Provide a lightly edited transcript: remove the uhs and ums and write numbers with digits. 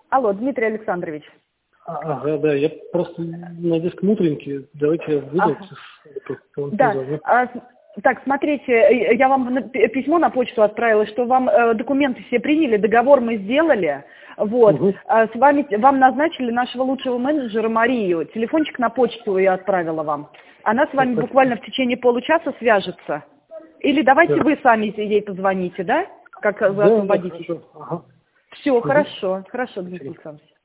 Алло, Дмитрий Александрович. Ага, да, я просто на детском утреннике, давайте я выйду. Да, так, смотрите, я вам письмо на почту отправила, что вам документы все приняли, договор мы сделали, вот, с вами, вам назначили нашего лучшего менеджера Марию, телефончик на почту я отправила вам. Она с вами буквально в течение получаса свяжется. Или давайте вы сами ей позвоните, да? Как вы освободитесь. Ага. Все, хорошо, Дмитрий Александрович.